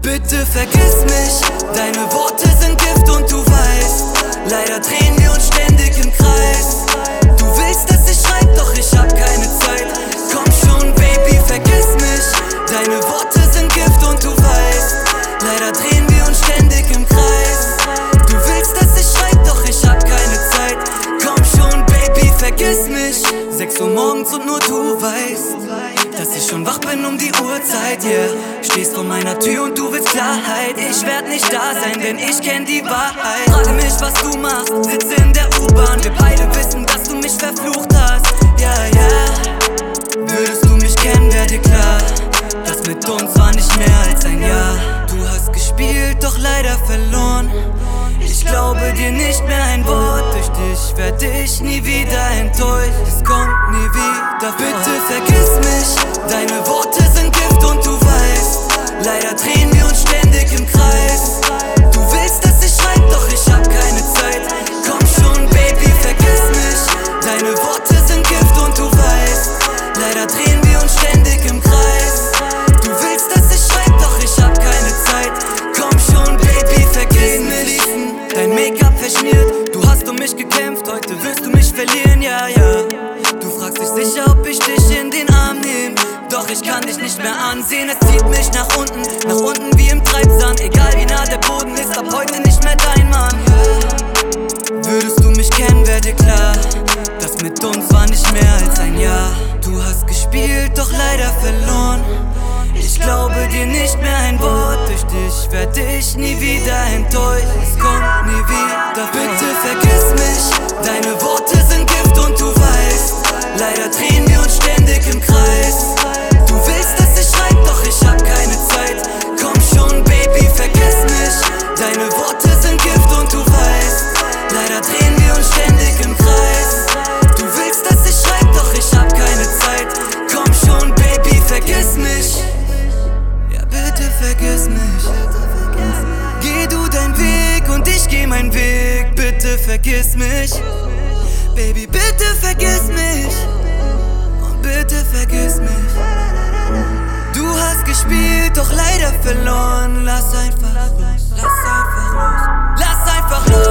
Bitte vergiss mich, deine Worte sind Gift und du weißt, leider drehen wir uns ständig im Kreis. Du willst, dass ich schreib, doch ich hab keine Zeit. Komm schon, Baby, vergiss mich, deine Worte sind Gift und du weißt, leider drehen wir uns ständig im Kreis. Du willst, dass ich schreib, doch ich hab keine Zeit. Komm schon, Baby, vergiss mich. 6 Uhr morgens und nur du weißt, dass ich schon wach bin um die Uhrzeit, yeah. Stehst vor meiner Tür und du willst Klarheit. Ich werd nicht da sein, denn ich kenn die Wahrheit. Frage mich, was du machst, sitze in der U-Bahn. Wir beide wissen, dass du mich verflucht hast, ja, ja. Würdest du mich kennen, wär dir klar, das mit uns war nicht mehr als ein Jahr. Du hast gespielt, doch leider verloren. Ich glaube dir nicht mehr ein Wort. Durch dich werd ich nie wieder enttäuscht. Es kommt nie wieder vor. Bitte vergiss mich, deine Worte sind Gift und du weißt, leider drehen wir uns ständig im Kreis. Du willst, dass ich schreib, doch ich hab keine Zeit. Komm schon, Baby, vergiss mich, deine Worte sind Gift und du weißt, leider drehen wir uns ständig im Kreis. Du willst, dass ich schreib, doch ich hab keine Zeit. Komm schon, Baby, vergiss mich. Dein Make-up verschmiert, du hast um mich gekämpft, heute wirst du mich verlieren, ja, ja. Du fragst dich sicher, ob ich dich in den Arm nehm, doch ich kann dich nicht mehr ansehen. Es zieht mich nach unten wie im Treibsand. Egal wie nah der Boden ist, ab heute nicht mehr dein Mann. Würdest du mich kennen, wär dir klar, das mit uns war nicht mehr als ein Jahr. Du hast gespielt, doch leider verloren. Ich glaube dir nicht mehr ein Wort. Durch dich werd ich nie wieder enttäuscht. Es kommt nie wieder vor. Bitte vergiss mich, deine Worte sind Gift und du weißt, leider drehen wir uns ständig im Kreis. Du willst, dass ich schreib, doch ich hab keine Zeit. Komm schon, Baby, vergiss mich, deine Worte sind Gift und du weißt, leider drehen wir uns ständig im Kreis. Du willst, dass ich schreib, doch ich hab keine Zeit. Komm schon, Baby, vergiss mich. Bitte vergiss mich. Geh du deinen Weg und ich geh meinen Weg. Bitte vergiss mich. Baby, bitte vergiss mich. Und bitte vergiss mich. Du hast gespielt, doch leider verloren. Lass einfach los. Lass einfach los. Lass einfach los.